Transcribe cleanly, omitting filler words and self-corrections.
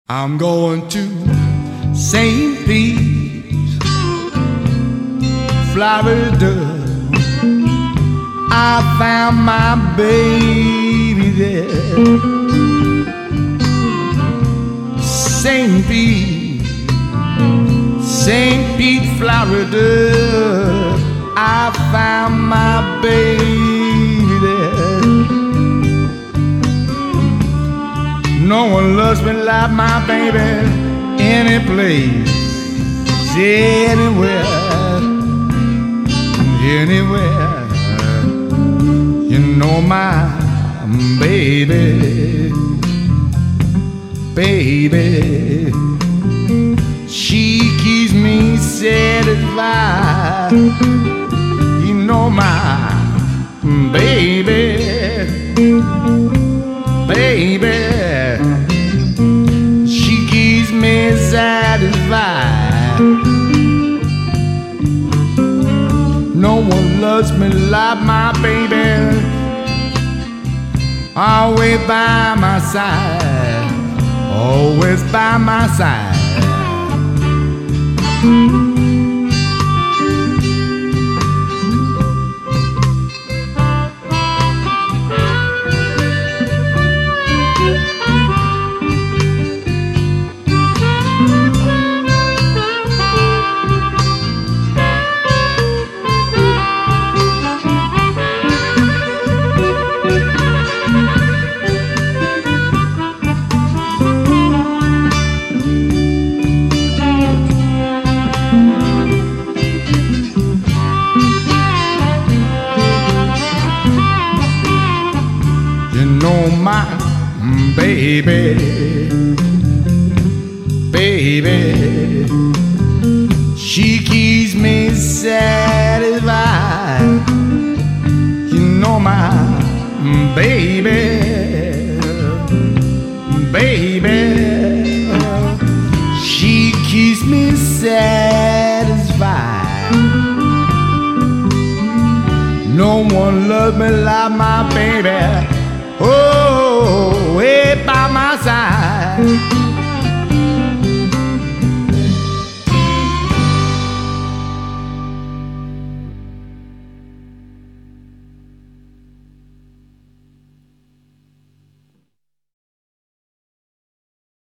I'm going to St. Pete, Florida. I found my baby there. St. Pete, St. Pete, Florida. I found my baby there. No one loves me like my baby any place, anywhere, anywhere. You know my baby, baby, she keeps me satisfied. You know my baby, baby, she keeps me satisfied. No one loves me like my baby, always by my side, always by my side. You know my baby, baby, she keeps me satisfied. You know my baby, baby, she keeps me satisfied. No one loves me like my baby, oh, way by my side.